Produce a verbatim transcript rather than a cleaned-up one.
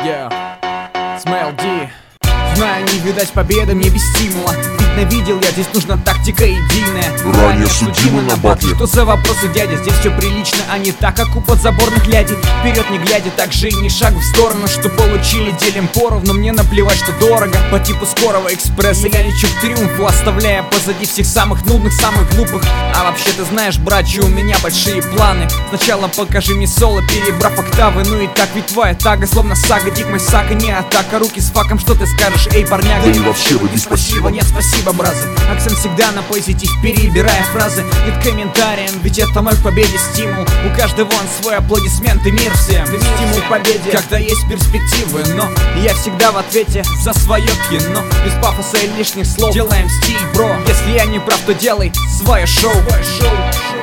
Yeah, Смейл Ди. Знаю, не видать победы мне без стимула. Видно, видел я, здесь нужна тактика единая. Ранее судимый на батле. Что за вопросы, дядя? Здесь все прилично, а не так, как у подзаборных лядей. Вперед не глядя, так же и ни шаг в сторону. Что получили, делим поровну. Мне наплевать, что дорого. По типу скорого экспресса я лечу к триумфу, оставляя позади всех самых нудных, самых глупых. А вообще ты знаешь, братья, у меня большие планы. Сначала покажи мне соло, перебрав октавы. Ну и так ведь твоя тага, словно сага. Дик мой сага, не атака, руки с факом. Что ты скажешь, эй, парняга? Да и вообще вы не спасибо. Нет, спасибо, бразы. Акцент всегда на позитив, перебирая фразы. Нет комментариям, ведь это мой к победе стимул. У каждого он свой аплодисмент и мир всем. Стимул к победе, когда есть перспективы. Но я всегда в ответе за свое кино. Без пафоса и лишних слов делаем стиль, бро. Если я не прав, то делай свое шоу.